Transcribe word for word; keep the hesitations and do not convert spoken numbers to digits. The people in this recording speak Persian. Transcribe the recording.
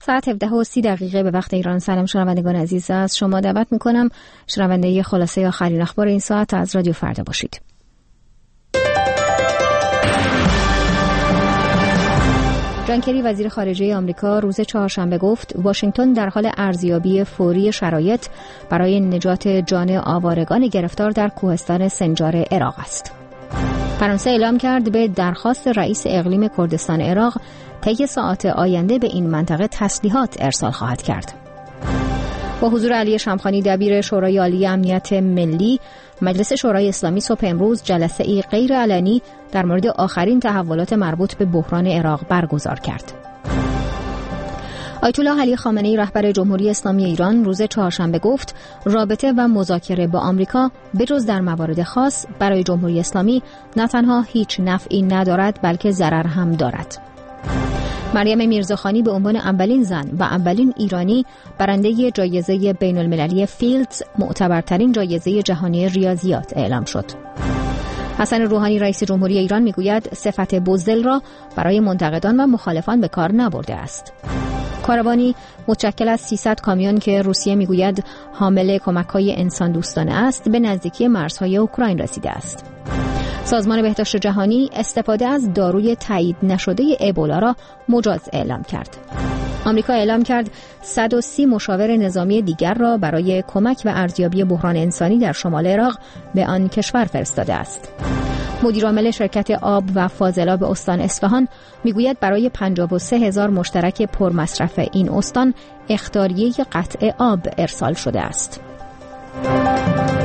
ساعت هفده و سی دقیقه به وقت ایران. سلام شنوندگان عزیز، از شما دعوت میکنم شنونده خلاصه آخرین اخبار این ساعت از رادیو فردا باشید. جان کری وزیر خارجه آمریکا روز چهارشنبه گفت واشنگتن در حال ارزیابی فوری شرایط برای نجات جان آوارگان گرفتار در کوهستان سنجار عراق است. فرانسه اعلام کرد به درخواست رئیس اقلیم کردستان عراق طی ساعات آینده به این منطقه تسلیحات ارسال خواهد کرد. با حضور علی شمخانی دبیر شورای عالی امنیت ملی، مجلس شورای اسلامی صبح امروز جلسه ای غیر علنی در مورد آخرین تحولات مربوط به بحران عراق برگزار کرد. آیت الله علی خامنه‌ای رهبر جمهوری اسلامی ایران روز چهارشنبه گفت رابطه و مذاکره با آمریکا بجز در موارد خاص برای جمهوری اسلامی نه تنها هیچ نفعی ندارد بلکه ضرر هم دارد. مریم میرزاخانی به عنوان اولین زن و اولین ایرانی برنده جایزه بین المللی فیلدز، معتبرترین جایزه جهانی ریاضیات، اعلام شد. حسن روحانی رئیس جمهوری ایران میگوید صفت بزدل را برای منتقدان و مخالفان به کار نبرده است. کاروانی متشکل از سیصد کامیون که روسیه میگوید حامل کمک‌های انسان دوستانه است به نزدیکی مرزهای اوکراین رسیده است. سازمان بهداشت جهانی استفاده از داروی تایید نشده ابولا را مجاز اعلام کرد. آمریکا اعلام کرد صد و سی مشاور نظامی دیگر را برای کمک و ارزیابی بحران انسانی در شمال عراق به آن کشور فرستاده است. مدیر عامل شرکت آب و فاضلاب استان اصفهان میگوید برای پنجاه و سه هزار مشترک پرمصرف این استان اخطاریه قطع آب ارسال شده است.